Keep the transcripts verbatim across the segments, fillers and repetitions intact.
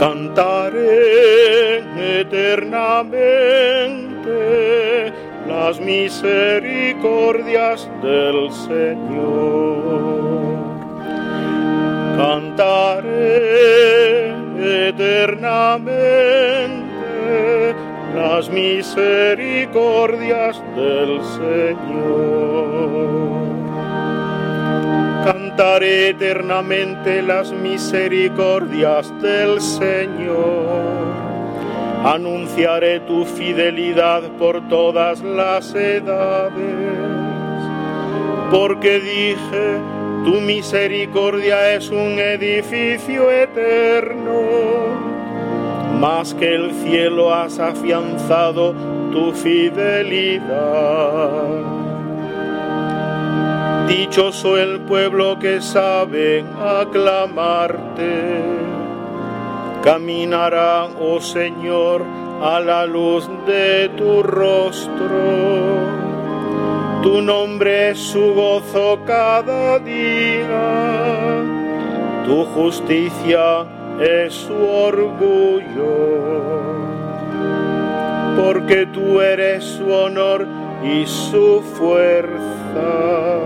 Cantaré eternamente las misericordias del Señor. Cantaré eternamente las misericordias del Señor. Cantaré eternamente las misericordias del Señor. Anunciaré tu fidelidad por todas las edades. Porque dije, tu misericordia es un edificio eterno. Más que el cielo has afianzado tu fidelidad. Dichoso el pueblo que sabe aclamarte. Caminará, oh Señor, a la luz de tu rostro. Tu nombre es su gozo cada día. Tu justicia es su orgullo. Porque tú eres su honor y su fuerza.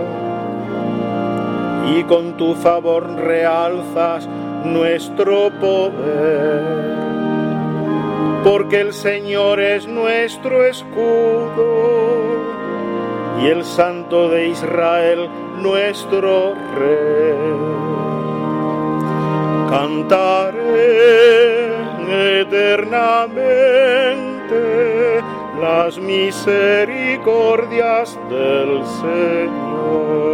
Y con tu favor realzas nuestro poder. Porque el Señor es nuestro escudo y el Santo de Israel nuestro Rey. Cantaré eternamente las misericordias del Señor.